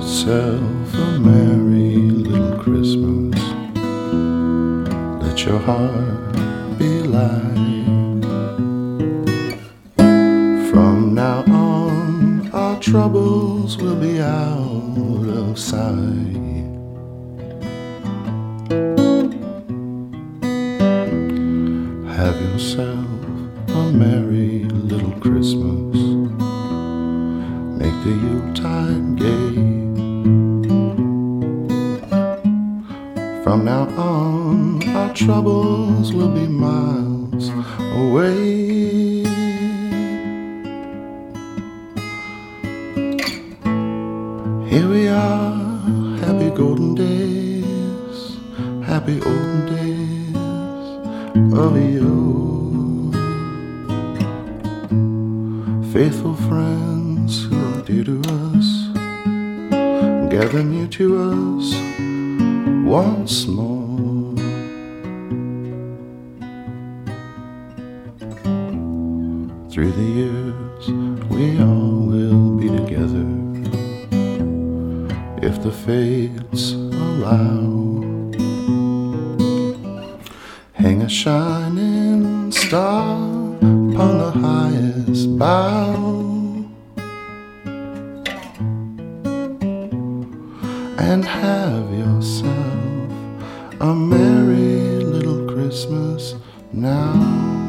yourself a merry little Christmas. Let your heart be light. From now on, our troubles will be out of sight. Have yourself a merry little Christmas. Make the Yuletide gay. From now on, our troubles will be miles away. Here we are, happy golden days, happy olden days of yore. Faithful friends who are dear to us, gather near to us once more. Through the years we all will be together, if the fates allow. Hang a shining star upon the highest bough, and have yourself a merry little Christmas now.